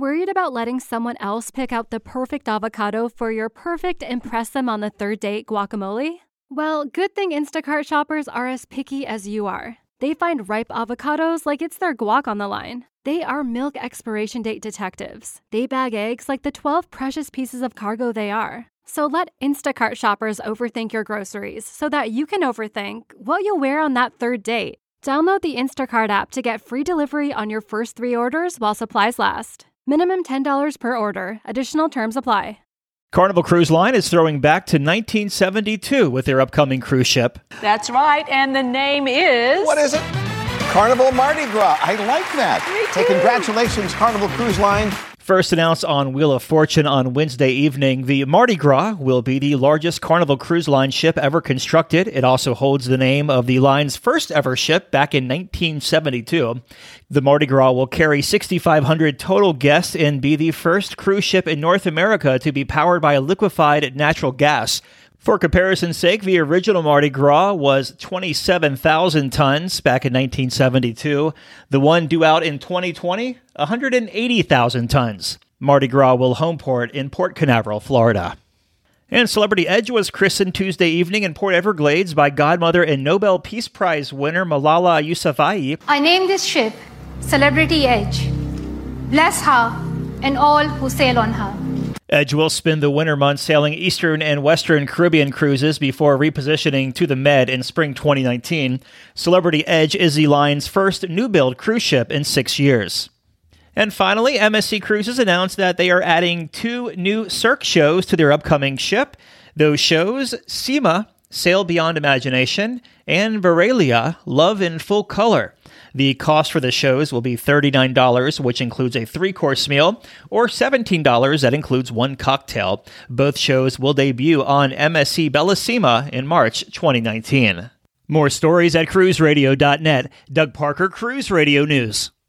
Worried about letting someone else pick out the perfect avocado for your perfect impress them on the third date guacamole? Well, good thing Instacart shoppers are as picky as you are. They find ripe avocados like it's their guac on the line. They are milk expiration date detectives. They bag eggs like the 12 precious pieces of cargo they are. So let Instacart shoppers overthink your groceries so that you can overthink what you'll wear on that third date. Download the Instacart app to get free delivery on your first 3 orders while supplies last. Minimum $10 per order. Additional terms apply. Carnival Cruise Line is throwing back to 1972 with their upcoming cruise ship. That's right, and the name is... What is it? Carnival Mardi Gras. I like that. Me too. Hey, congratulations, Carnival Cruise Line. First announced on Wheel of Fortune on Wednesday evening, the Mardi Gras will be the largest Carnival Cruise Line ship ever constructed. It also holds the name of the line's first ever ship back in 1972. The Mardi Gras will carry 6,500 total guests and be the first cruise ship in North America to be powered by liquefied natural gas. For comparison's sake, the original Mardi Gras was 27,000 tons back in 1972. The one due out in 2020, 180,000 tons. Mardi Gras will homeport in Port Canaveral, Florida. And Celebrity Edge was christened Tuesday evening in Port Everglades by Godmother and Nobel Peace Prize winner Malala Yousafzai. I name this ship Celebrity Edge. Bless her and all who sail on her. Edge will spend the winter months sailing Eastern and Western Caribbean cruises before repositioning to the Med in spring 2019. Celebrity Edge is the line's first new-build cruise ship in 6 years. And finally, MSC Cruises announced that they are adding 2 new Cirque shows to their upcoming ship. Those shows, SEMA, Sail Beyond Imagination, and Veralia, Love in Full Color. The cost for the shows will be $39, which includes a 3-course meal, or $17 that includes 1 cocktail. Both shows will debut on MSC Bellissima in March 2019. More stories at cruiseradio.net. Doug Parker, Cruise Radio News.